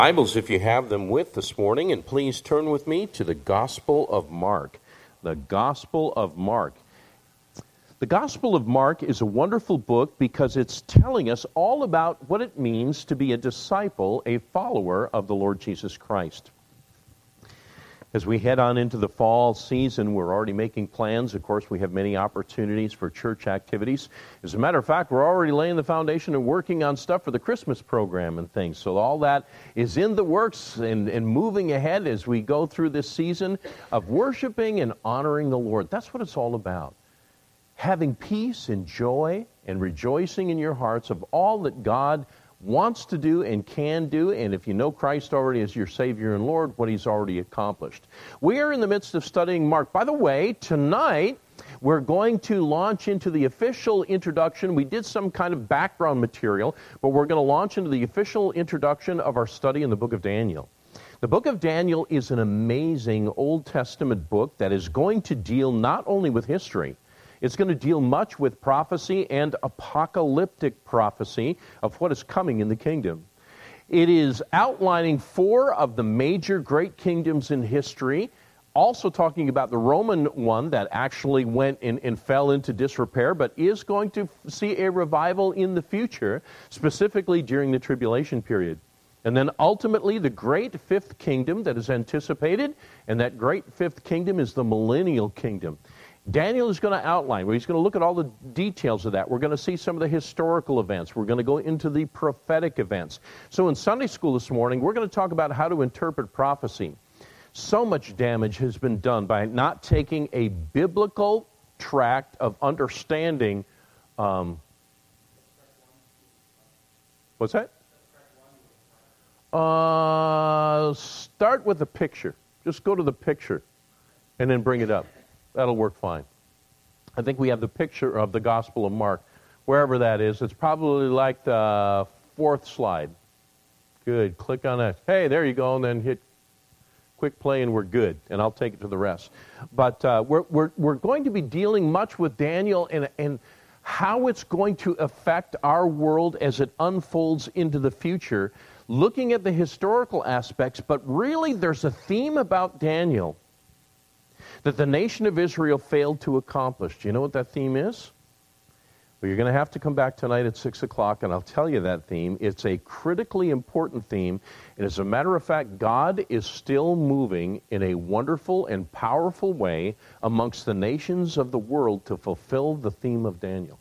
Bibles, if you have them with this morning, and please turn with me to the Gospel of Mark. The Gospel of Mark. The Gospel of Mark is a wonderful book because it's telling us all about what it means to be a disciple, a follower of the Lord Jesus Christ. As we head on into the fall season, we're already making plans. Of course, we have many opportunities for church activities. As a matter of fact, we're already laying the foundation and working on stuff for the Christmas program and things. So all that is in the works and moving ahead as we go through this season of worshiping and honoring the Lord. That's what it's all about. Having peace and joy and rejoicing in your hearts of all that God wants to do and can do, and if you know Christ already as your Savior and Lord, what He's already accomplished. We are in the midst of studying Mark. By the way, tonight we're going to launch into the official introduction. We did some kind of background material, but we're going to launch into the official introduction of our study in the book of Daniel. The book of Daniel is an amazing Old Testament book that is going to deal not only with history, it's going to deal much with prophecy and apocalyptic prophecy of what is coming in the kingdom. It is outlining 4 of the major great kingdoms in history, also talking about the Roman one that actually went and fell into disrepair, but is going to see a revival in the future, specifically during the tribulation period. And then ultimately the great 5th kingdom that is anticipated, and that great 5th kingdom is the millennial kingdom. Daniel is going to outline, he's going to look at all the details of that. We're going to see some of the historical events. We're going to go into the prophetic events. So in Sunday school this morning, we're going to talk about how to interpret prophecy. So much damage has been done by not taking a biblical tract of understanding. What's that? Start with the picture. Just go to the picture and then bring it up. That'll work fine. I think we have the picture of the Gospel of Mark, wherever that is. It's probably like the 4th slide. Good. Click on that. Hey, there you go, and then hit quick play, and we're good. And I'll take it to the rest. But we're going to be dealing much with Daniel and how it's going to affect our world as it unfolds into the future, looking at the historical aspects. But really, there's a theme about Daniel that the nation of Israel failed to accomplish. Do you know what that theme is? Well, you're going to have to come back tonight at 6 o'clock, and I'll tell you that theme. It's a critically important theme, and as a matter of fact, God is still moving in a wonderful and powerful way amongst the nations of the world to fulfill the theme of Daniel.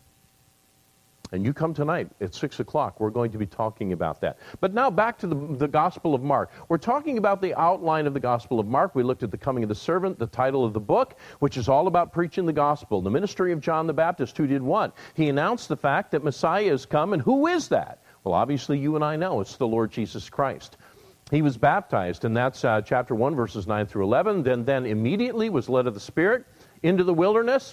And you come tonight at 6 o'clock. We're going to be talking about that. But now back to the Gospel of Mark. We're talking about the outline of the Gospel of Mark. We looked at the coming of the servant, the title of the book, which is all about preaching the gospel. The ministry of John the Baptist, who did what? He announced the fact that Messiah has come, and who is that? Well, obviously you and I know it's the Lord Jesus Christ. He was baptized, and that's chapter 1, verses 9 through 11. Then immediately was led of the Spirit into the wilderness.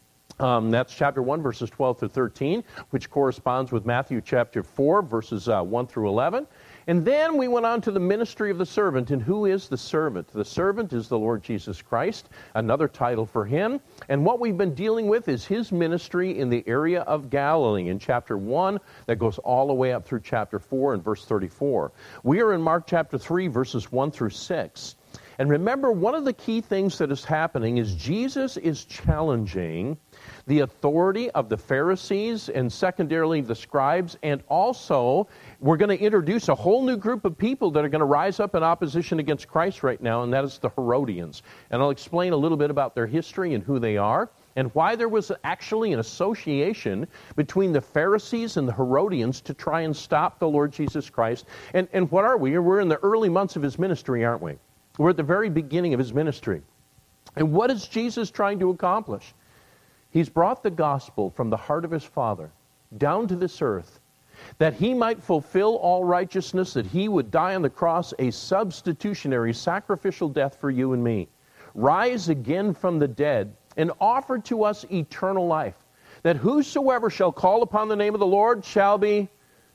That's chapter 1, verses 12 through 13, which corresponds with Matthew chapter 4, verses 1 through 11. And then we went on to the ministry of the servant. And who is the servant? The servant is the Lord Jesus Christ, another title for him. And what we've been dealing with is his ministry in the area of Galilee in chapter 1 that goes all the way up through chapter 4 and verse 34. We are in Mark chapter 3, verses 1 through 6. And remember, one of the key things that is happening is Jesus is challenging the authority of the Pharisees and secondarily the scribes, and also we're going to introduce a whole new group of people that are going to rise up in opposition against Christ right now, and that is the Herodians. And I'll explain a little bit about their history and who they are, and why there was actually an association between the Pharisees and the Herodians to try and stop the Lord Jesus Christ. And what are we? We're in the early months of his ministry, aren't we? We're at the very beginning of his ministry. And what is Jesus trying to accomplish? He's brought the gospel from the heart of his Father down to this earth, that he might fulfill all righteousness, that he would die on the cross a substitutionary, sacrificial death for you and me, rise again from the dead, and offer to us eternal life, that whosoever shall call upon the name of the Lord shall be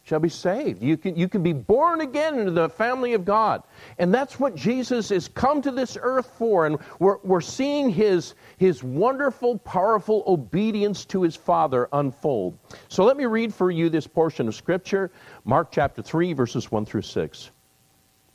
saved. You can be born again into the family of God. And that's what Jesus has come to this earth for. And we're seeing his wonderful, powerful obedience to his Father unfold. So let me read for you this portion of Scripture, Mark chapter 3, verses 1 through 6.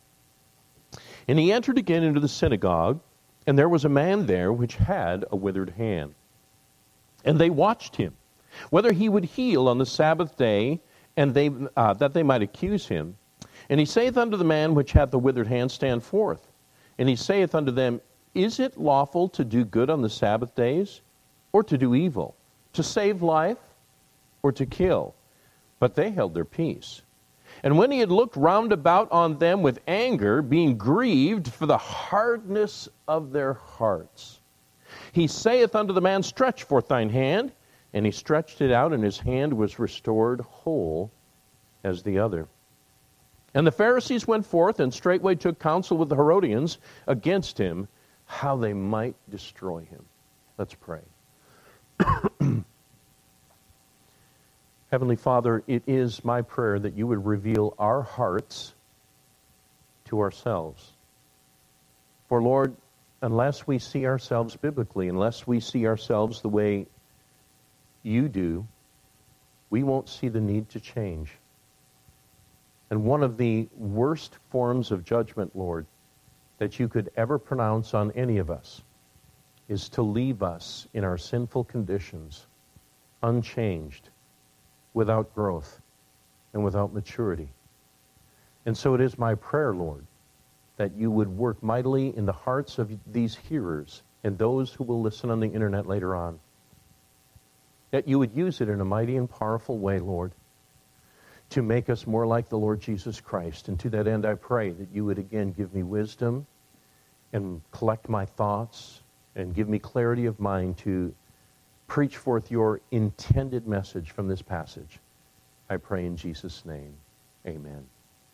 And he entered again into the synagogue, and there was a man there which had a withered hand. And they watched him, whether he would heal on the Sabbath day, and that they might accuse him. And he saith unto the man which hath the withered hand, Stand forth. And he saith unto them, Is it lawful to do good on the Sabbath days, or to do evil, to save life, or to kill? But they held their peace. And when he had looked round about on them with anger, being grieved for the hardness of their hearts, he saith unto the man, Stretch forth thine hand. And he stretched it out, and his hand was restored whole as the other. And the Pharisees went forth, and straightway took counsel with the Herodians against him, how they might destroy him. Let's pray. Heavenly Father, it is my prayer that you would reveal our hearts to ourselves. For Lord, unless we see ourselves biblically, unless we see ourselves the way you do, we won't see the need to change. And one of the worst forms of judgment, Lord, that you could ever pronounce on any of us is to leave us in our sinful conditions, unchanged, without growth, and without maturity. And so it is my prayer, Lord, that you would work mightily in the hearts of these hearers and those who will listen on the internet later on. That you would use it in a mighty and powerful way, Lord, to make us more like the Lord Jesus Christ. And to that end, I pray that you would again give me wisdom and collect my thoughts and give me clarity of mind to preach forth your intended message from this passage. I pray in Jesus' name. Amen.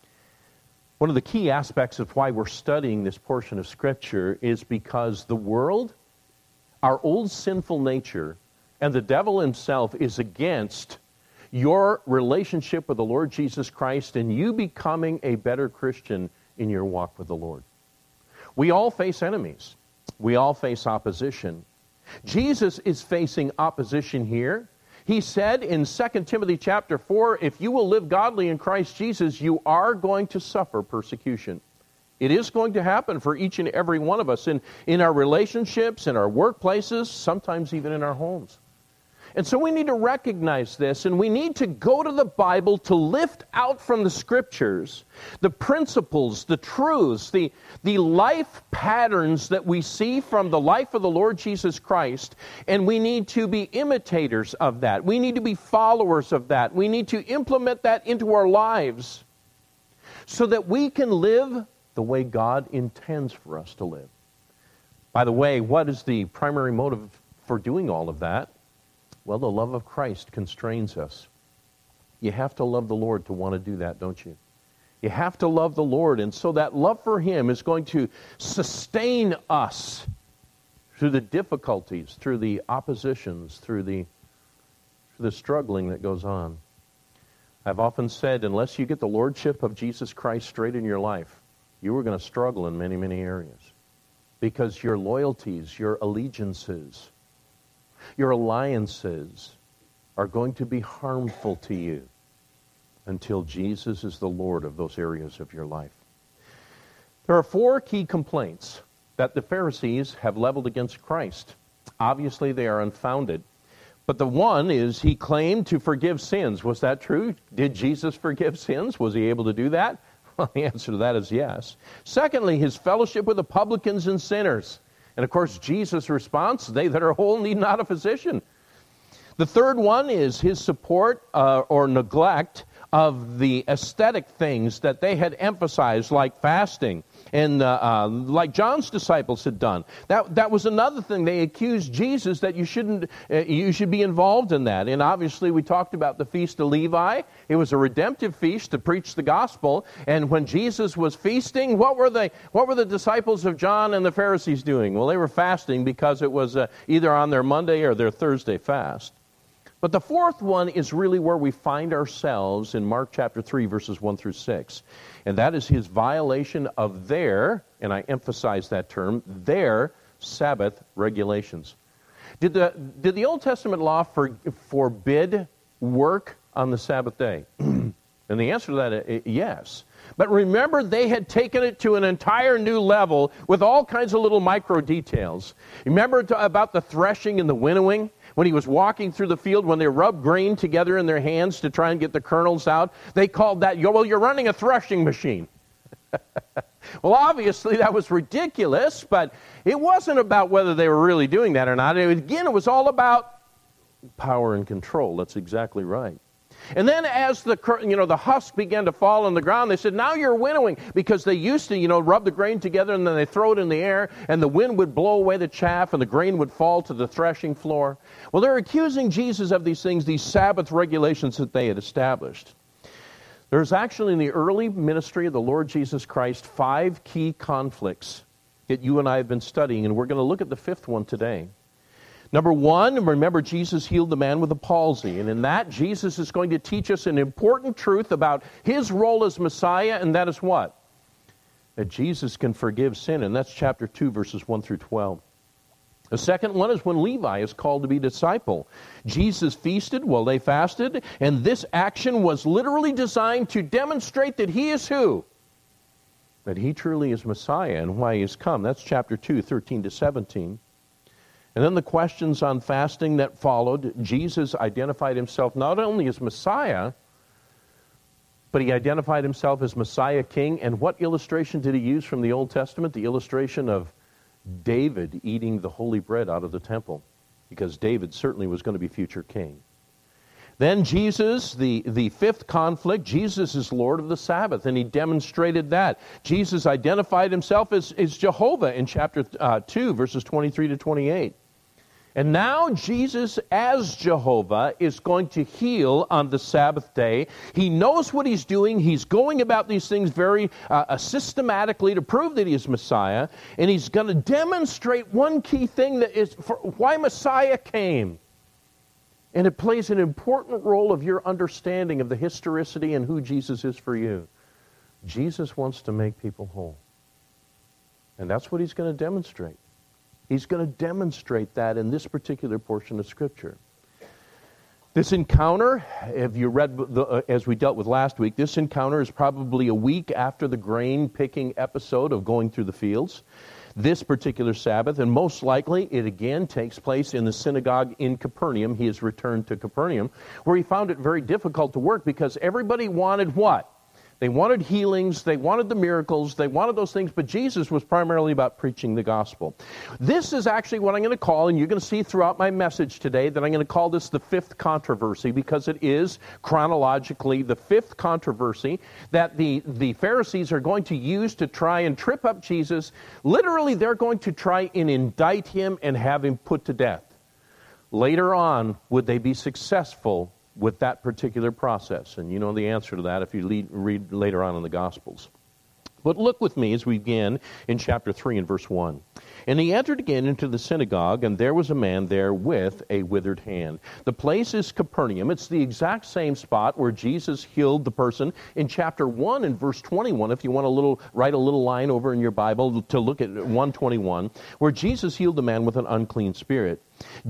One of the key aspects of why we're studying this portion of Scripture is because the world, our old sinful nature, and the devil himself is against your relationship with the Lord Jesus Christ and you becoming a better Christian in your walk with the Lord. We all face enemies. We all face opposition. Jesus is facing opposition here. He said in 2 Timothy chapter 4, if you will live godly in Christ Jesus, you are going to suffer persecution. It is going to happen for each and every one of us in our relationships, in our workplaces, sometimes even in our homes. And so we need to recognize this, and we need to go to the Bible to lift out from the Scriptures the principles, the truths, the life patterns that we see from the life of the Lord Jesus Christ, and we need to be imitators of that. We need to be followers of that. We need to implement that into our lives so that we can live the way God intends for us to live. By the way, what is the primary motive for doing all of that? Well, the love of Christ constrains us. You have to love the Lord to want to do that, don't you? You have to love the Lord, and so that love for Him is going to sustain us through the difficulties, through the oppositions, through the struggling that goes on. I've often said, unless you get the Lordship of Jesus Christ straight in your life, you are going to struggle in many, many areas. Because your loyalties, your allegiances, your alliances are going to be harmful to you until Jesus is the Lord of those areas of your life. There are 4 key complaints that the Pharisees have leveled against Christ. Obviously, they are unfounded. But the one is he claimed to forgive sins. Was that true? Did Jesus forgive sins? Was he able to do that? Well, the answer to that is yes. Secondly, his fellowship with the publicans and sinners. And of course, Jesus' response, they that are whole need not a physician. The third one is his support or neglect of the aesthetic things that they had emphasized, like fasting, and like John's disciples had done. That was another thing. They accused Jesus that you should be involved in that. And obviously, we talked about the Feast of Levi. It was a redemptive feast to preach the gospel. And when Jesus was feasting, what were the disciples of John and the Pharisees doing? Well, they were fasting because it was either on their Monday or their Thursday fast. But the fourth one is really where we find ourselves in Mark chapter 3, verses 1 through 6. And that is his violation of their, and I emphasize that term, their Sabbath regulations. Did the Old Testament law forbid work on the Sabbath day? And the answer to that is yes. But remember, they had taken it to an entire new level with all kinds of little micro details. Remember about the threshing and the winnowing? When he was walking through the field, when they rubbed grain together in their hands to try and get the kernels out, they called that, well, you're running a threshing machine. Well, obviously that was ridiculous, but it wasn't about whether they were really doing that or not. Again, it was all about power and control. That's exactly right. And then as the husk began to fall on the ground, they said, now you're winnowing, because they used to, rub the grain together and then they throw it in the air and the wind would blow away the chaff and the grain would fall to the threshing floor. Well, they're accusing Jesus of these things, these Sabbath regulations that they had established. There's actually in the early ministry of the Lord Jesus Christ 5 key conflicts that you and I have been studying, and we're going to look at the 5th one today. Number 1, remember, Jesus healed the man with the palsy. And in that, Jesus is going to teach us an important truth about his role as Messiah, and that is what? That Jesus can forgive sin, and that's chapter 2, verses 1 through 12. The second one is when Levi is called to be disciple. Jesus feasted while they fasted, and this action was literally designed to demonstrate that he is who? That he truly is Messiah and why he has come. That's chapter 2, 13 to 17. And then the questions on fasting that followed, Jesus identified himself not only as Messiah, but he identified himself as Messiah King. And what illustration did he use from the Old Testament? The illustration of David eating the holy bread out of the temple, because David certainly was going to be future king. Then Jesus, the 5th conflict, Jesus is Lord of the Sabbath, and he demonstrated that. Jesus identified himself as Jehovah in chapter 2, verses 23 to 28. And now Jesus, as Jehovah, is going to heal on the Sabbath day. He knows what he's doing. He's going about these things very systematically to prove that he is Messiah. And he's going to demonstrate one key thing that is why Messiah came. And it plays an important role of your understanding of the historicity and who Jesus is for you. Jesus wants to make people whole. And that's what he's going to demonstrate. He's going to demonstrate that in this particular portion of Scripture. This encounter, if you read as we dealt with last week, this encounter is probably a week after the grain picking episode of going through the fields. This particular Sabbath, and most likely it again takes place in the synagogue in Capernaum. He has returned to Capernaum, where he found it very difficult to work because everybody wanted what? They wanted healings, they wanted the miracles, they wanted those things, but Jesus was primarily about preaching the gospel. This is actually what I'm going to call, and you're going to see throughout my message today, that I'm going to call this the 5th controversy, because it is chronologically the 5th controversy that the Pharisees are going to use to try and trip up Jesus. Literally, they're going to try and indict him and have him put to death. Later on, would they be successful with that particular process? And you know the answer to that if you read later on in the Gospels. But look with me as we begin in chapter 3 and verse 1. And he entered again into the synagogue, and there was a man there with a withered hand. The place is Capernaum. It's the exact same spot where Jesus healed the person in chapter 1 and verse 21, if you want to write a little line over in your Bible to look at 121, where Jesus healed the man with an unclean spirit.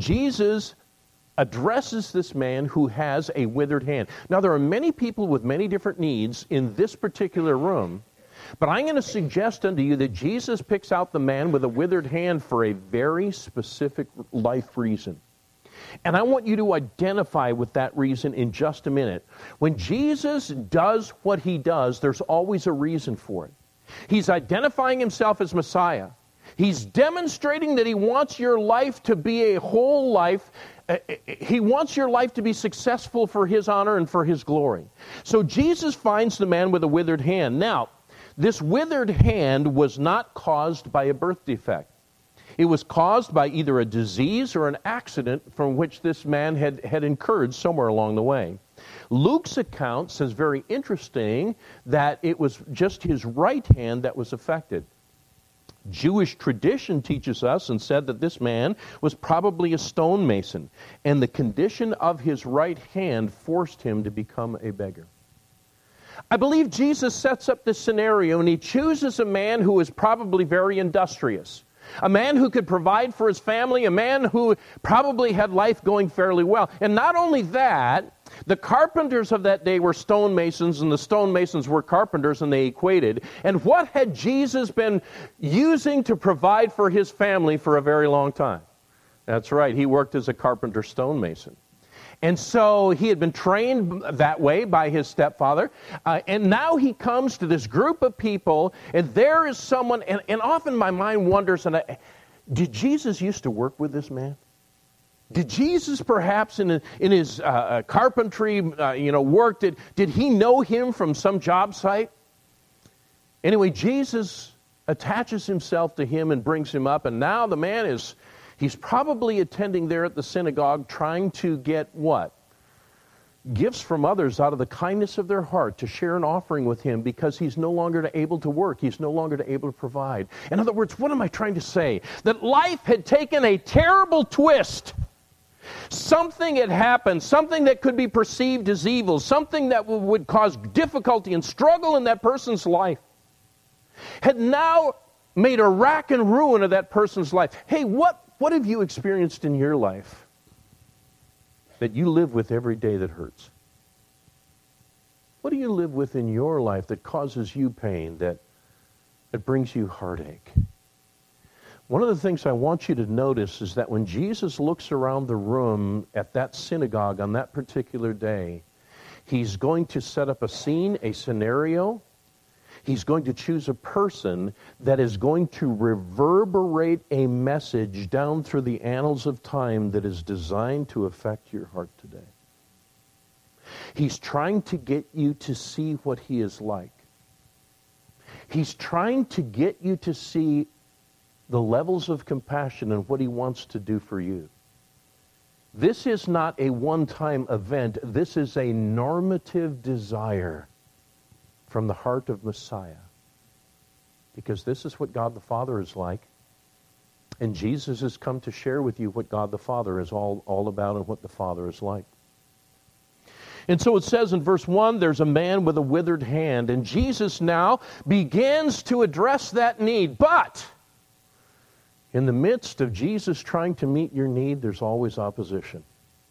Jesus addresses this man who has a withered hand. Now, there are many people with many different needs in this particular room, but I'm going to suggest unto you that Jesus picks out the man with a withered hand for a very specific life reason. And I want you to identify with that reason in just a minute. When Jesus does what he does, there's always a reason for it. He's identifying himself as Messiah. He's demonstrating that he wants your life to be a whole life. He wants your life to be successful for his honor and for his glory. So Jesus finds the man with a withered hand. Now, this withered hand was not caused by a birth defect. It was caused by either a disease or an accident from which this man had incurred somewhere along the way. Luke's account says, very interesting, that it was just his right hand that was affected. Jewish tradition teaches us and said that this man was probably a stonemason, and the condition of his right hand forced him to become a beggar. I believe Jesus sets up this scenario, and he chooses a man who is probably very industrious. a man who could provide for his family, a man who probably had life going fairly well. And not only that, the carpenters of that day were stonemasons, and the stonemasons were carpenters, and they equated. And what had Jesus been using to provide for his family for a very long time? That's right, he worked as a carpenter stonemason. And so he had been trained that way by his stepfather. And now he comes to this group of people, and there is someone, and often my mind wonders, did Jesus used to work with this man? Did Jesus perhaps in his carpentry work, did he know him from some job site? Anyway, Jesus attaches himself to him and brings him up, and now the man he's probably attending there at the synagogue trying to get what? Gifts from others out of the kindness of their heart to share an offering with him because he's no longer able to work. He's no longer able to provide. In other words, what am I trying to say? That life had taken a terrible twist. Something had happened, something that could be perceived as evil, something that would cause difficulty and struggle in that person's life, had now made a rack and ruin of that person's life. Hey, what have you experienced in your life that you live with every day that hurts? What do you live with in your life that causes you pain, that brings you heartache? One of the things I want you to notice is that when Jesus looks around the room at that synagogue on that particular day, he's going to set up a scene, a scenario. He's going to choose a person that is going to reverberate a message down through the annals of time that is designed to affect your heart today. He's trying to get you to see what he is like. He's trying to get you to see the levels of compassion and what he wants to do for you. This is not a one-time event. This is a normative desire from the heart of Messiah. Because this is what God the Father is like. And Jesus has come to share with you what God the Father is all about and what the Father is like. And so it says in verse 1, there's a man with a withered hand. And Jesus now begins to address that need. But in the midst of Jesus trying to meet your need, there's always opposition.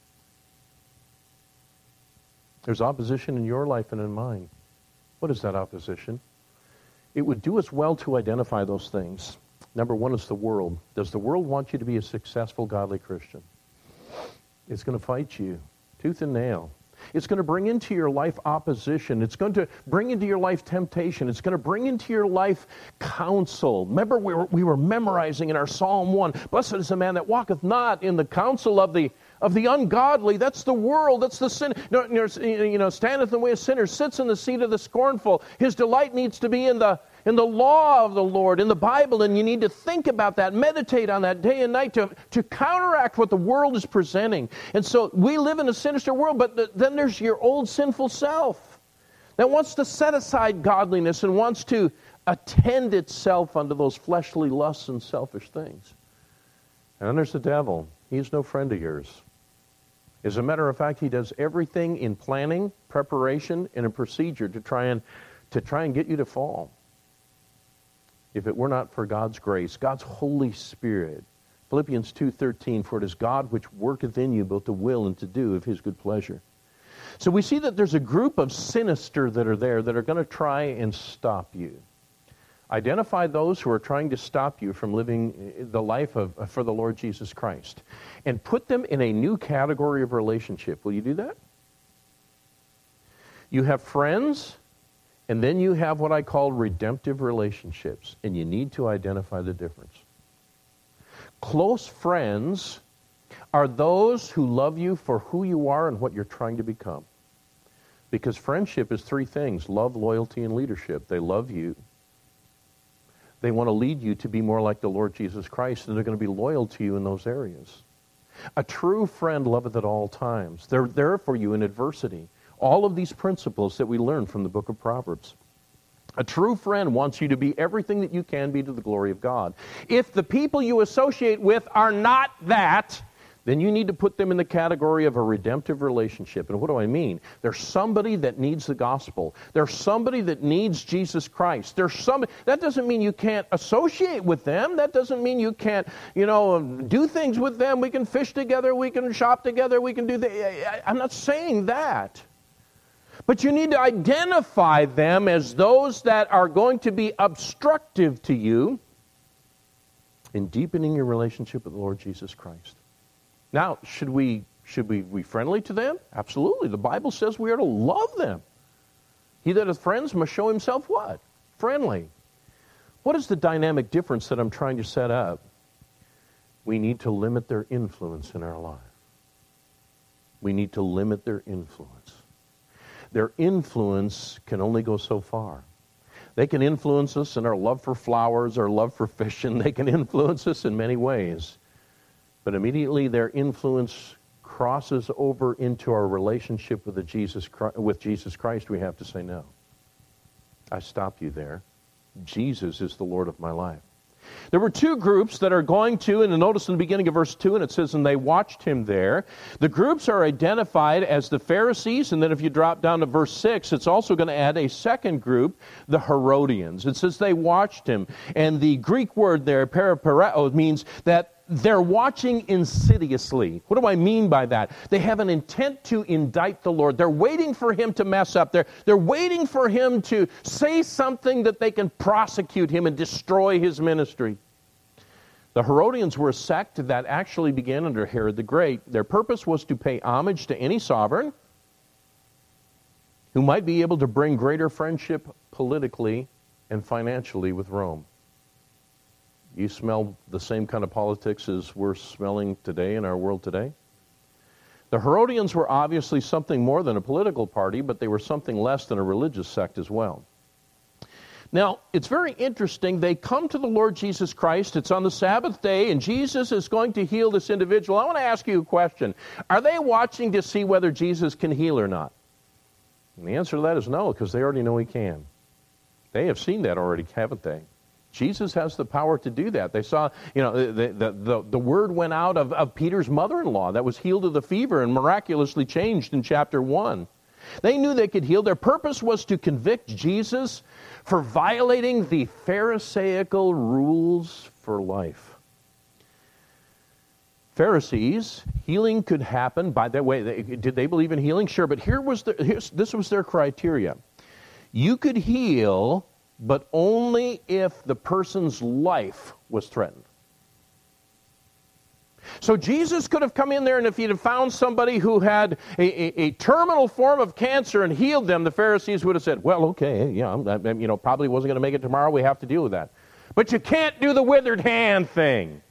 There's opposition in your life and in mine. What is that opposition? It would do us well to identify those things. Number one is the world. Does the world want you to be a successful, godly Christian? It's going to fight you tooth and nail. It's going to bring into your life opposition. It's going to bring into your life temptation. It's going to bring into your life counsel. Remember, we were memorizing in our Psalm 1, blessed is the man that walketh not in the counsel of the ungodly. That's the world. That's the sin. Standeth in the way of sinners, sits in the seat of the scornful. His delight needs to be in the law of the Lord, in the Bible, and you need to think about that, meditate on that day and night to counteract what the world is presenting. And so we live in a sinister world, but then there's your old sinful self that wants to set aside godliness and wants to attend itself unto those fleshly lusts and selfish things. And then there's the devil. He's no friend of yours. As a matter of fact, he does everything in planning, preparation, and a procedure to try and get you to fall. If it were not for God's grace, God's Holy Spirit. Philippians 2:13, for it is God which worketh in you both to will and to do of his good pleasure. So we see that there's a group of sinister that are there that are going to try and stop you. Identify those who are trying to stop you from living the life for the Lord Jesus Christ. And put them in a new category of relationship. Will you do that? You have friends, and then you have what I call redemptive relationships. And you need to identify the difference. Close friends are those who love you for who you are and what you're trying to become. Because friendship is three things: love, loyalty, and leadership. They love you. They want to lead you to be more like the Lord Jesus Christ, and they're going to be loyal to you in those areas. A true friend loveth at all times. They're there for you in adversity. All of these principles that we learn from the book of Proverbs. A true friend wants you to be everything that you can be to the glory of God. If the people you associate with are not that, then you need to put them in the category of a redemptive relationship. And what do I mean? There's somebody that needs the gospel. There's somebody that needs Jesus Christ. That doesn't mean you can't associate with them. That doesn't mean you can't, do things with them. We can fish together. We can shop together. We can do I'm not saying that. But you need to identify them as those that are going to be obstructive to you in deepening your relationship with the Lord Jesus Christ. Now, should we be friendly to them? Absolutely. The Bible says we are to love them. He that hath friends must show himself what? Friendly. What is the dynamic difference that I'm trying to set up? We need to limit their influence in our life. We need to limit their influence. Their influence can only go so far. They can influence us in our love for flowers, our love for fishing. They can influence us in many ways. But immediately their influence crosses over into our relationship with Jesus Christ, we have to say no. I stop you there. Jesus is the Lord of my life. There were two groups that are going to, and notice in the beginning of verse 2, and it says, and they watched him there. The groups are identified as the Pharisees, and then if you drop down to verse 6, it's also going to add a second group, the Herodians. It says they watched him, and the Greek word there, parapareo, means that they're watching insidiously. What do I mean by that? They have an intent to indict the Lord. They're waiting for him to mess up. They're waiting for him to say something that they can prosecute him and destroy his ministry. The Herodians were a sect that actually began under Herod the Great. Their purpose was to pay homage to any sovereign who might be able to bring greater friendship politically and financially with Rome. You smell the same kind of politics as we're smelling today in our world today? The Herodians were obviously something more than a political party, but they were something less than a religious sect as well. Now, it's very interesting. They come to the Lord Jesus Christ. It's on the Sabbath day, and Jesus is going to heal this individual. I want to ask you a question. Are they watching to see whether Jesus can heal or not? And the answer to that is no, because they already know he can. They have seen that already, haven't they? Jesus has the power to do that. They saw, the word went out of Peter's mother-in-law that was healed of the fever and miraculously changed in chapter 1. They knew they could heal. Their purpose was to convict Jesus for violating the Pharisaical rules for life. Pharisees, healing could happen by that way. Did they believe in healing? Sure, but this was their criteria. You could heal, but only if the person's life was threatened. So Jesus could have come in there, and if he'd have found somebody who had a terminal form of cancer and healed them, the Pharisees would have said, well, okay, probably wasn't going to make it tomorrow. We have to deal with that. But you can't do the withered hand thing,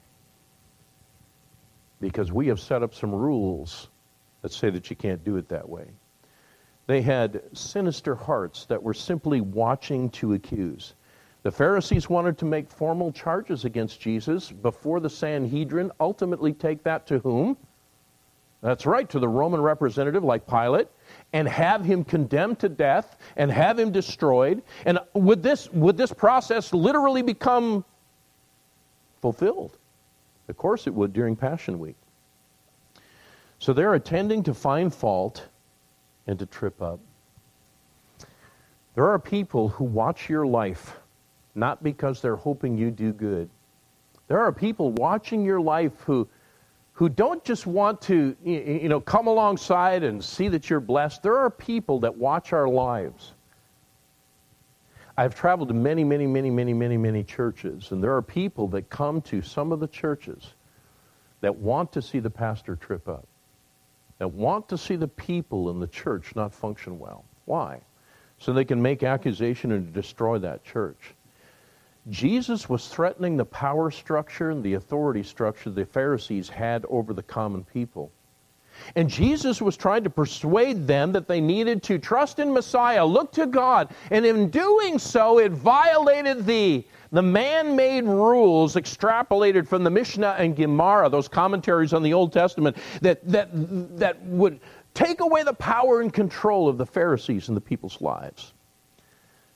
because we have set up some rules that say that you can't do it that way. They had sinister hearts that were simply watching to accuse. The Pharisees wanted to make formal charges against Jesus before the Sanhedrin, ultimately take that to whom? That's right, to the Roman representative like Pilate, and have him condemned to death and have him destroyed. And would this process literally become fulfilled? Of course it would during Passion Week. So they're attending to find fault and to trip up. There are people who watch your life not because they're hoping you do good. There are people watching your life who don't just want to come alongside and see that you're blessed. There are people that watch our lives. I've traveled to many, many, many, many, many, many churches, and there are people that come to some of the churches that want to see the pastor trip up, that want to see the people in the church not function well. Why? So they can make accusation and destroy that church. Jesus was threatening the power structure and the authority structure the Pharisees had over the common people. And Jesus was trying to persuade them that they needed to trust in Messiah, look to God, and in doing so, it violated the man-made rules extrapolated from the Mishnah and Gemara, those commentaries on the Old Testament, that would take away the power and control of the Pharisees in the people's lives.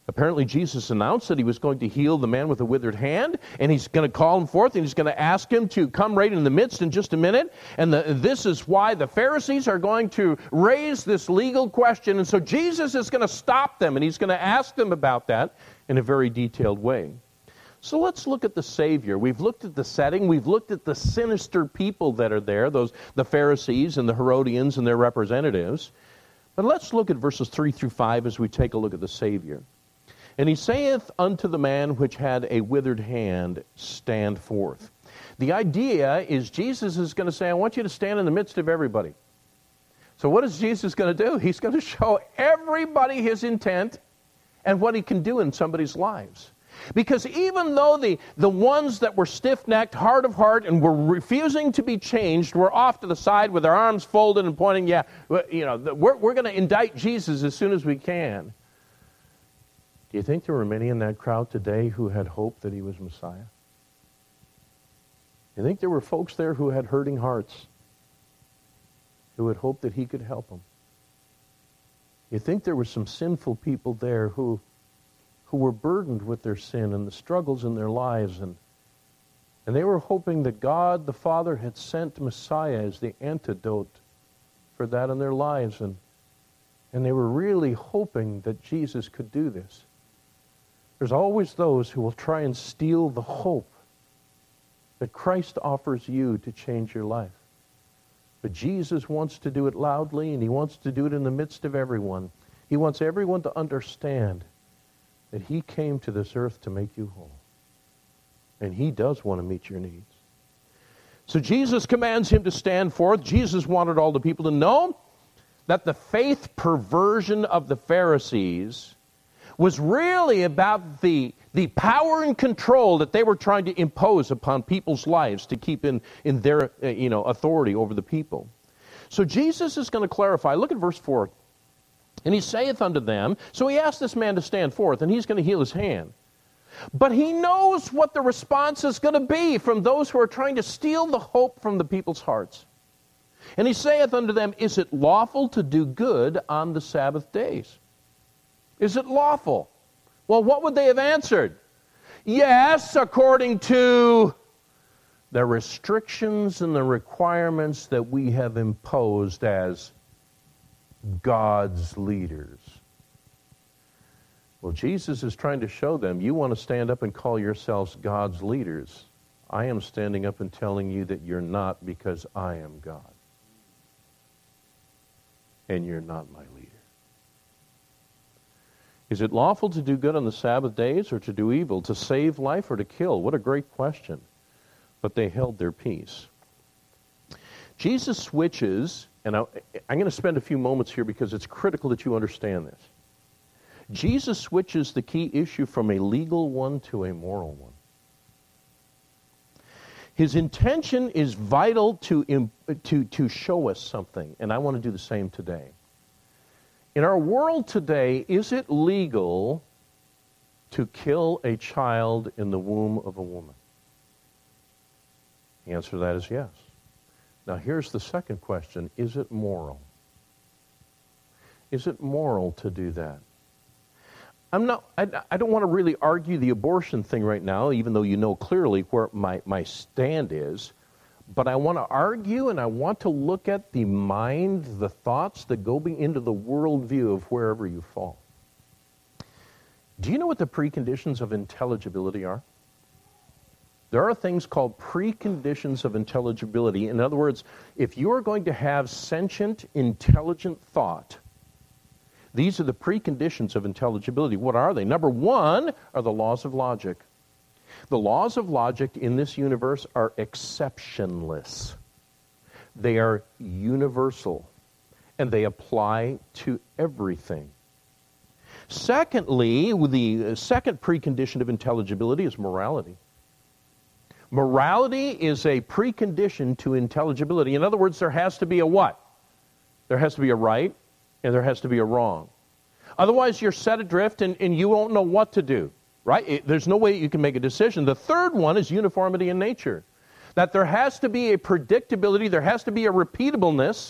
Apparently, Jesus announced that he was going to heal the man with the withered hand, and he's going to call him forth, and he's going to ask him to come right in the midst in just a minute. And this is why the Pharisees are going to raise this legal question. And so Jesus is going to stop them, and he's going to ask them about that in a very detailed way. So let's look at the Savior. We've looked at the setting. We've looked at the sinister people that are there, the Pharisees and the Herodians and their representatives. But let's look at verses 3 through 5 as we take a look at the Savior. And he saith unto the man which had a withered hand, stand forth. The idea is Jesus is going to say, I want you to stand in the midst of everybody. So what is Jesus going to do? He's going to show everybody his intent and what he can do in somebody's lives. Because even though the ones that were stiff-necked, hard of heart, and were refusing to be changed were off to the side with their arms folded and pointing, we're going to indict Jesus as soon as we can. Do you think there were many in that crowd today who had hope that he was Messiah? You think there were folks there who had hurting hearts, who had hoped that he could help them? You think there were some sinful people there who were burdened with their sin and the struggles in their lives, and they were hoping that God the Father had sent Messiah as the antidote for that in their lives, and they were really hoping that Jesus could do this. There's always those who will try and steal the hope that Christ offers you to change your life. But Jesus wants to do it loudly, and he wants to do it in the midst of everyone. He wants everyone to understand that he came to this earth to make you whole. And he does want to meet your needs. So Jesus commands him to stand forth. Jesus wanted all the people to know that the faith perversion of the Pharisees was really about the power and control that they were trying to impose upon people's lives to keep in their authority over the people. So Jesus is going to clarify. Look at verse 4. And he saith unto them, so he asked this man to stand forth, and he's going to heal his hand. But he knows what the response is going to be from those who are trying to steal the hope from the people's hearts. And he saith unto them, is it lawful to do good on the Sabbath days? Is it lawful? Well, what would they have answered? Yes, according to the restrictions and the requirements that we have imposed as God's leaders. Well, Jesus is trying to show them, you want to stand up and call yourselves God's leaders. I am standing up and telling you that you're not, because I am God. And you're not my leader. Is it lawful to do good on the Sabbath days or to do evil, to save life or to kill? What a great question. But they held their peace. Jesus switches, and I'm going to spend a few moments here because it's critical that you understand this. Jesus switches the key issue from a legal one to a moral one. His intention is vital to show us something, and I want to do the same today. In our world today, is it legal to kill a child in the womb of a woman? The answer to that is yes. Now here's the second question. Is it moral? Is it moral to do that? I don't want to really argue the abortion thing right now, even though you know clearly where my stand is. But I want to argue, and I want to look at the mind, the thoughts that go into the worldview of wherever you fall. Do you know what the preconditions of intelligibility are? There are things called preconditions of intelligibility. In other words, if you are going to have sentient, intelligent thought, these are the preconditions of intelligibility. What are they? Number one are the laws of logic. The laws of logic in this universe are exceptionless. They are universal, and they apply to everything. Secondly, the second precondition of intelligibility is morality. Morality is a precondition to intelligibility. In other words, there has to be a what? There has to be a right, and there has to be a wrong. Otherwise, you're set adrift, and you won't know what to do. Right? There's no way you can make a decision. The third one is uniformity in nature. That there has to be a predictability, there has to be a repeatableness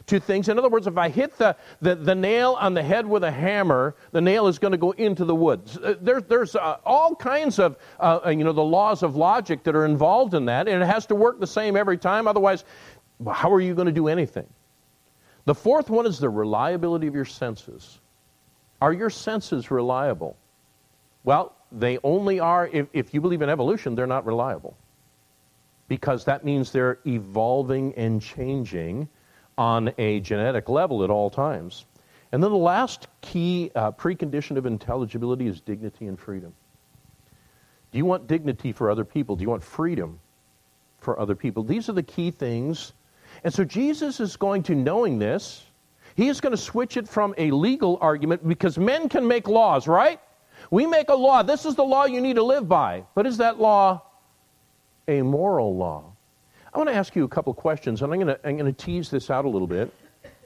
to things. In other words, if I hit the nail on the head with a hammer, the nail is going to go into the wood. There's all kinds of, the laws of logic that are involved in that, and it has to work the same every time. Otherwise, how are you going to do anything? The fourth one is the reliability of your senses. Are your senses reliable? Well, they only are, if you believe in evolution, they're not reliable. Because that means they're evolving and changing on a genetic level at all times. And then the last key precondition of intelligibility is dignity and freedom. Do you want dignity for other people? Do you want freedom for other people? These are the key things. And so Jesus is going to, knowing this, he is going to switch it from a legal argument, because men can make laws, right? We make a law. This is the law you need to live by. But is that law a moral law? I want to ask you a couple questions, and I'm going to tease this out a little bit.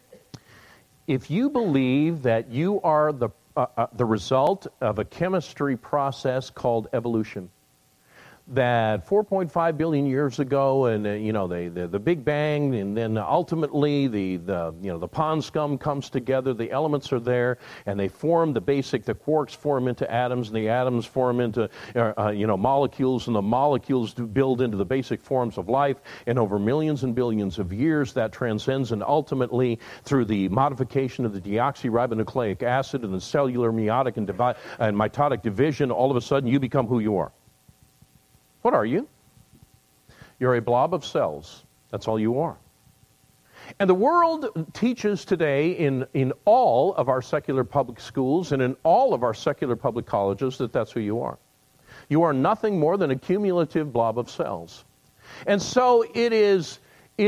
If you believe that you are the result of a chemistry process called evolution, that 4.5 billion years ago, and the Big Bang, and then ultimately the pond scum comes together, the elements are there, and they form the quarks form into atoms, and the atoms form into molecules, and the molecules build into the basic forms of life, and over millions and billions of years that transcends, and ultimately through the modification of the deoxyribonucleic acid and the cellular meiotic and mitotic division, all of a sudden you become who you are. What are you? You're a blob of cells. That's all you are. And the world teaches today in all of our secular public schools and in all of our secular public colleges that that's who you are. You are nothing more than a cumulative blob of cells. And so it is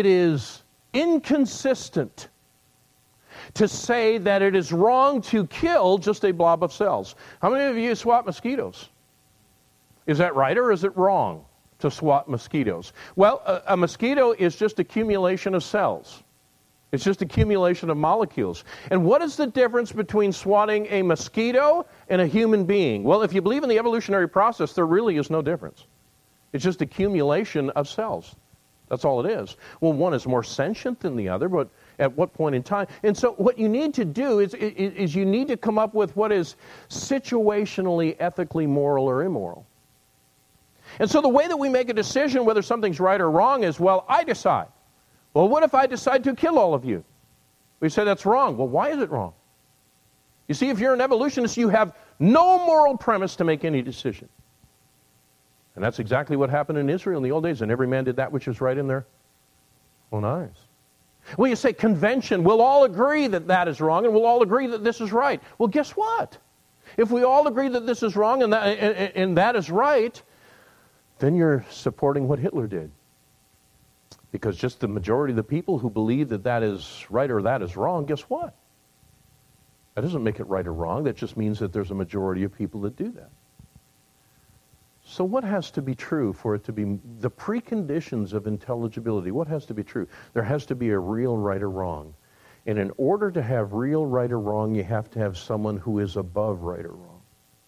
inconsistent to say that it is wrong to kill just a blob of cells. How many of you swat mosquitoes? Is that right, or is it wrong to swat mosquitoes? Well, a mosquito is just accumulation of cells. It's just accumulation of molecules. And what is the difference between swatting a mosquito and a human being? Well, if you believe in the evolutionary process, there really is no difference. It's just accumulation of cells. That's all it is. Well, one is more sentient than the other, but at what point in time? And so what you need to do is you need to come up with what is situationally, ethically moral or immoral. And so the way that we make a decision whether something's right or wrong is, well, I decide. Well, what if I decide to kill all of you? We say that's wrong. Well, why is it wrong? You see, if you're an evolutionist, you have no moral premise to make any decision. And that's exactly what happened in Israel in the old days, and every man did that which was right in their own eyes. Well, you say convention. We'll all agree that that is wrong, and we'll all agree that this is right. Well, guess what? If we all agree that this is wrong and that is right, then you're supporting what Hitler did. Because just the majority of the people who believe that that is right or that is wrong, guess what? That doesn't make it right or wrong. That just means that there's a majority of people that do that. So what has to be true for it to be the preconditions of intelligibility? What has to be true? There has to be a real right or wrong. And in order to have real right or wrong, you have to have someone who is above right or wrong.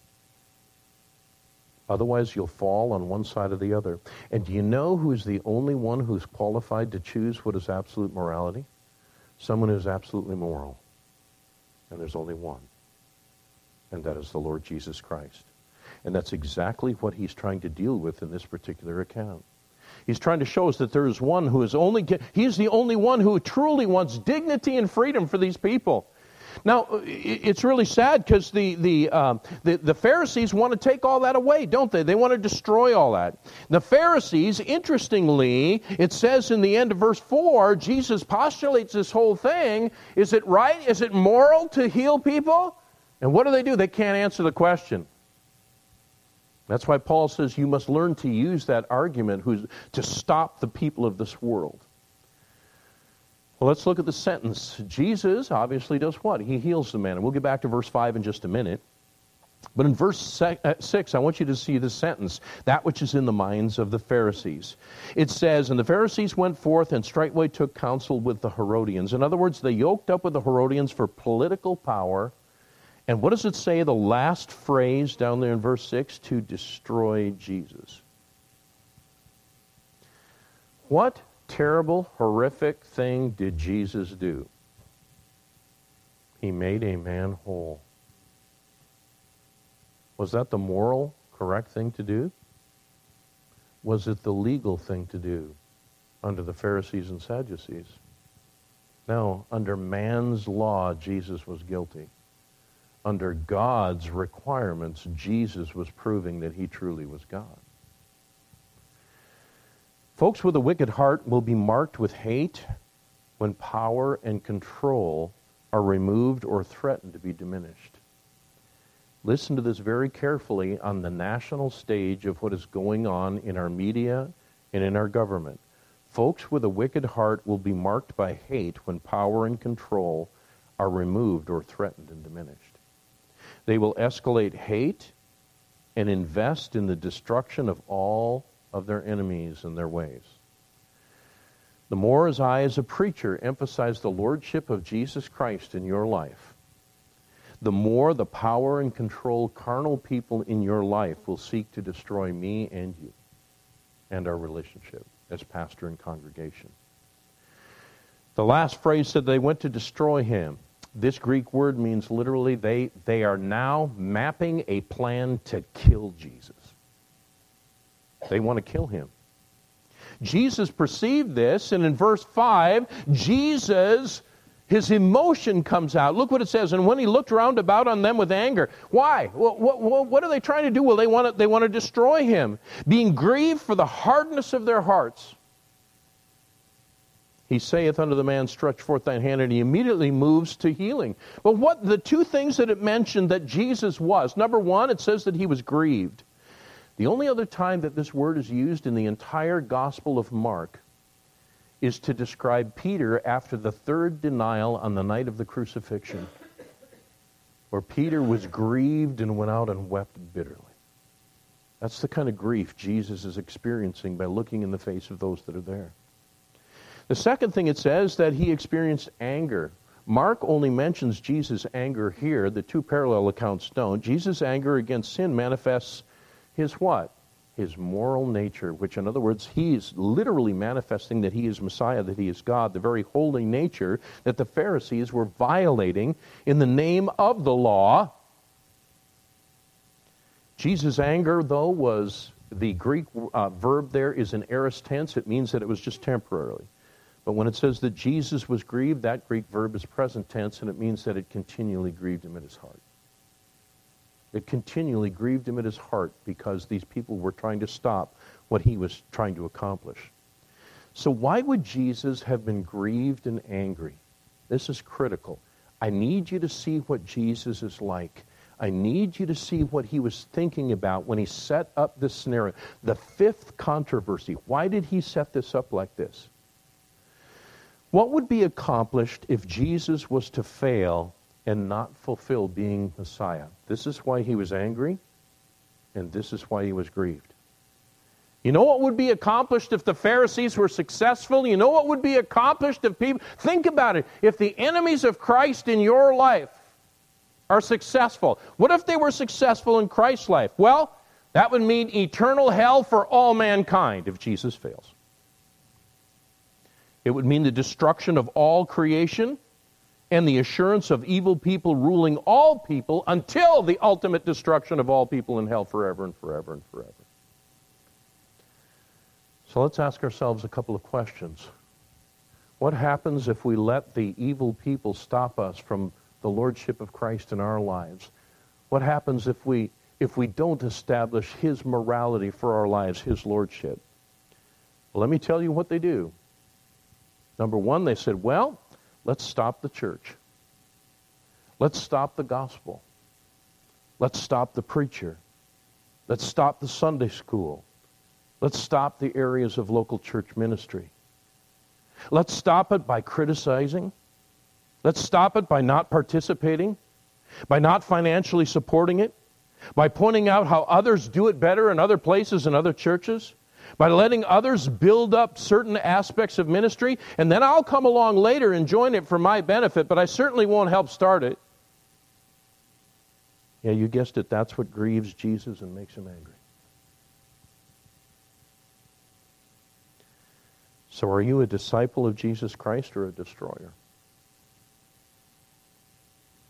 Otherwise, you'll fall on one side or the other. And do you know who is the only one who's qualified to choose what is absolute morality? Someone who's absolutely moral. And there's only one. And that is the Lord Jesus Christ. And that's exactly what he's trying to deal with in this particular account. He's trying to show us that there is one who is he's the only one who truly wants dignity and freedom for these people. Now, it's really sad because the Pharisees want to take all that away, don't they? They want to destroy all that. The Pharisees, interestingly, it says in the end of verse 4, Jesus postulates this whole thing. Is it right? Is it moral to heal people? And what do? They can't answer the question. That's why Paul says you must learn to use that argument to stop the people of this world. Well, let's look at the sentence. Jesus obviously does what? He heals the man. And we'll get back to verse 5 in just a minute. But in verse 6, I want you to see this sentence, that which is in the minds of the Pharisees. It says, and the Pharisees went forth and straightway took counsel with the Herodians. In other words, they yoked up with the Herodians for political power. And what does it say, the last phrase down there in verse 6? To destroy Jesus. What terrible, horrific thing did Jesus do? He made a man whole. Was that the moral, correct thing to do? Was it the legal thing to do under the Pharisees and Sadducees? No, under man's law, Jesus was guilty. Under God's requirements, Jesus was proving that he truly was God. Folks with a wicked heart will be marked with hate when power and control are removed or threatened to be diminished. Listen to this very carefully on the national stage of what is going on in our media and in our government. Folks with a wicked heart will be marked by hate when power and control are removed or threatened and diminished. They will escalate hate and invest in the destruction of all of their enemies and their ways. The more as I, as a preacher, emphasize the lordship of Jesus Christ in your life, the more the power and control carnal people in your life will seek to destroy me and you and our relationship as pastor and congregation. The last phrase said they went to destroy him. This Greek word means literally they are now mapping a plan to kill Jesus. They want to kill him. Jesus perceived this, and in verse 5, his emotion comes out. Look what it says. And when he looked round about on them with anger. Why? What are they trying to do? Well, they want to destroy him. Being grieved for the hardness of their hearts. He saith unto the man, stretch forth thine hand, and he immediately moves to healing. But what the two things that it mentioned that Jesus was. Number one, it says that he was grieved. The only other time that this word is used in the entire Gospel of Mark is to describe Peter after the third denial on the night of the crucifixion, where Peter was grieved and went out and wept bitterly. That's the kind of grief Jesus is experiencing by looking in the face of those that are there. The second thing it says that he experienced anger. Mark only mentions Jesus' anger here. The two parallel accounts don't. Jesus' anger against sin manifests his what? His moral nature, which in other words, he's literally manifesting that he is Messiah, that he is God, the very holy nature that the Pharisees were violating in the name of the law. Jesus' anger, though, was the Greek verb there is an aorist tense. It means that it was just temporarily. But when it says that Jesus was grieved, that Greek verb is present tense, and it means that it continually grieved him at his heart. It continually grieved him at his heart because these people were trying to stop what he was trying to accomplish. So why would Jesus have been grieved and angry? This is critical. I need you to see what Jesus is like. I need you to see what he was thinking about when he set up this scenario. The fifth controversy. Why did he set this up like this? What would be accomplished if Jesus was to fail and not fulfill being Messiah? This is why he was angry, and this is why he was grieved. You know what would be accomplished if the Pharisees were successful? You know what would be accomplished if people... Think about it. If the enemies of Christ in your life are successful, what if they were successful in Christ's life? Well, that would mean eternal hell for all mankind if Jesus fails. It would mean the destruction of all creation and the assurance of evil people ruling all people until the ultimate destruction of all people in hell forever and forever and forever. So let's ask ourselves a couple of questions. What happens if we let the evil people stop us from the lordship of Christ in our lives? What happens if we don't establish his morality for our lives, his lordship? Well, let me tell you what they do. Number one, they said, well, let's stop the church. Let's stop the gospel. Let's stop the preacher. Let's stop the Sunday school. Let's stop the areas of local church ministry. Let's stop it by criticizing. Let's stop it by not participating, by not financially supporting it, by pointing out how others do it better in other places and other churches, by letting others build up certain aspects of ministry, and then I'll come along later and join it for my benefit, but I certainly won't help start it. Yeah, you guessed it, that's what grieves Jesus and makes him angry. So are you a disciple of Jesus Christ or a destroyer?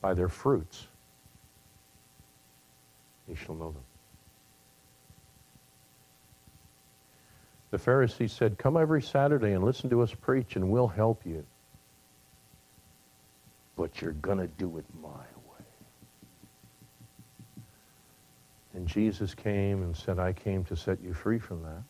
By their fruits ye shall know them. The Pharisees said, come every Saturday and listen to us preach and we'll help you. But you're going to do it my way. And Jesus came and said, I came to set you free from that.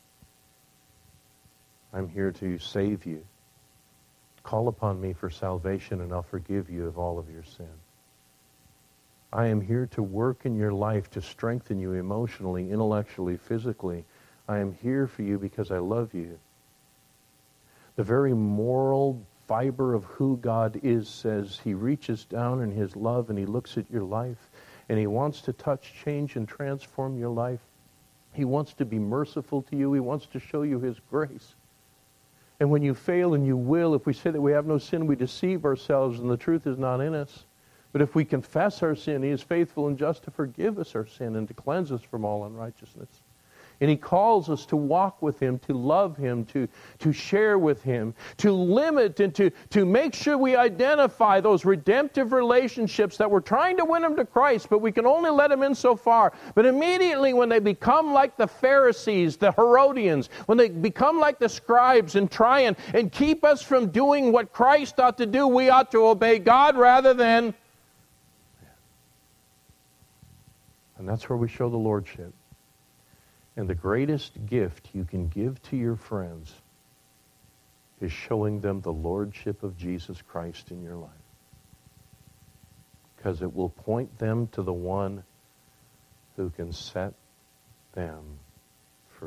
I'm here to save you. Call upon me for salvation and I'll forgive you of all of your sin. I am here to work in your life to strengthen you emotionally, intellectually, physically. I am here for you because I love you. The very moral fiber of who God is says he reaches down in his love and he looks at your life and he wants to touch, change, and transform your life. He wants to be merciful to you. He wants to show you his grace. And when you fail, and you will, if we say that we have no sin, we deceive ourselves and the truth is not in us. But if we confess our sin, he is faithful and just to forgive us our sin and to cleanse us from all unrighteousness. And he calls us to walk with him, to love him, to share with him, to limit and to make sure we identify those redemptive relationships that we're trying to win them to Christ, but we can only let them in so far. But immediately when they become like the Pharisees, the Herodians, when they become like the scribes and try and keep us from doing what Christ ought to do, we ought to obey God rather than... And that's where we show the Lordship. And the greatest gift you can give to your friends is showing them the Lordship of Jesus Christ in your life. Because it will point them to the one who can set them free.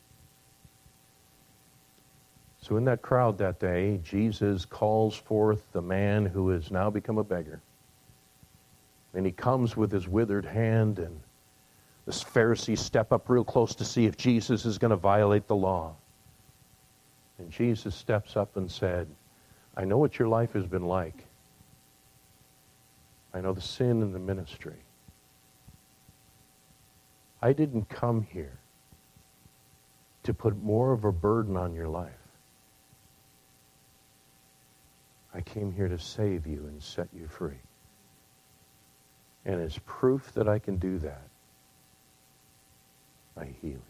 So in that crowd that day, Jesus calls forth the man who has now become a beggar. And he comes with his withered hand, and the Pharisees step up real close to see if Jesus is going to violate the law. And Jesus steps up and said, I know what your life has been like. I know the sin in the ministry. I didn't come here to put more of a burden on your life. I came here to save you and set you free. And as proof that I can do that, I heal you.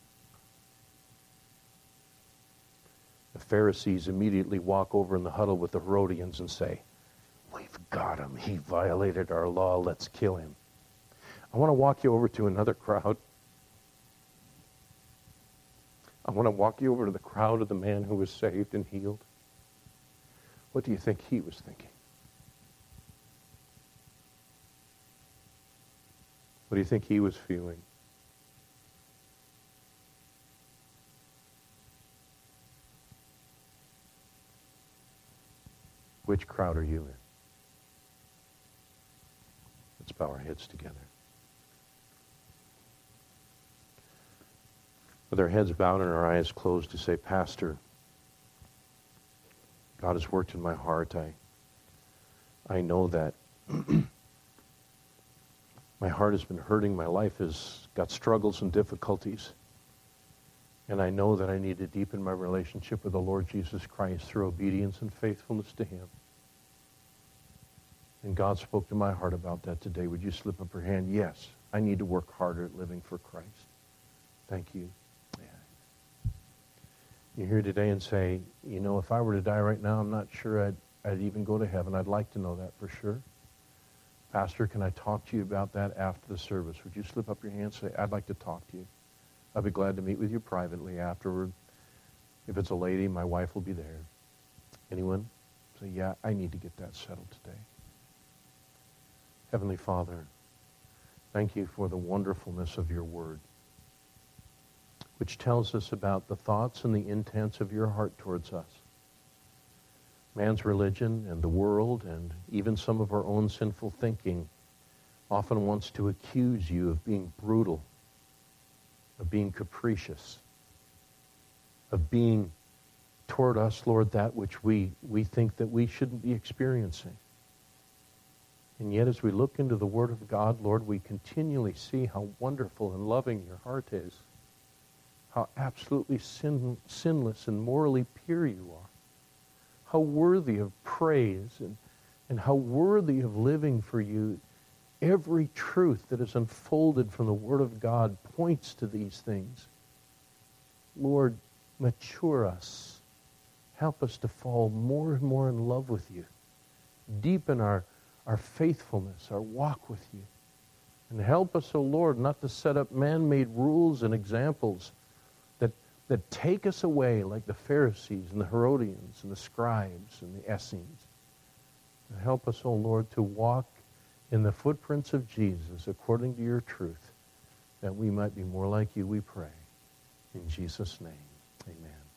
The Pharisees immediately walk over in the huddle with the Herodians and say, we've got him. He violated our law. Let's kill him. I want to walk you over to another crowd. I want to walk you over to the crowd of the man who was saved and healed. What do you think he was thinking? What do you think he was feeling? Which crowd are you in? Let's bow our heads together. With our heads bowed and our eyes closed, to say, Pastor, God has worked in my heart. I know that my heart has been hurting. My life has got struggles and difficulties. And I know that I need to deepen my relationship with the Lord Jesus Christ through obedience and faithfulness to him. And God spoke to my heart about that today. Would you slip up your hand? Yes, I need to work harder at living for Christ. Thank you. Yeah. You're here today and say, you know, if I were to die right now, I'm not sure I'd even go to heaven. I'd like to know that for sure. Pastor, can I talk to you about that after the service? Would you slip up your hand and say, I'd like to talk to you. I'll be glad to meet with you privately afterward. If it's a lady, my wife will be there. Anyone? Say, yeah, I need to get that settled today. Heavenly Father, thank you for the wonderfulness of your word, which tells us about the thoughts and the intents of your heart towards us. Man's religion and the world and even some of our own sinful thinking often wants to accuse you of being brutal, of being capricious, of being toward us, Lord, that which we think that we shouldn't be experiencing. And yet as we look into the Word of God, Lord, we continually see how wonderful and loving your heart is, how absolutely sinless and morally pure you are, how worthy of praise and how worthy of living for you. Every truth that is unfolded from the Word of God points to these things. Lord, mature us. Help us to fall more and more in love with you. Deepen our faithfulness, our walk with you. And help us, O Lord, not to set up man-made rules and examples that take us away like the Pharisees and the Herodians and the scribes and the Essenes. And help us, O Lord, to walk in the footprints of Jesus according to your truth, that we might be more like you, we pray. In Jesus' name, amen.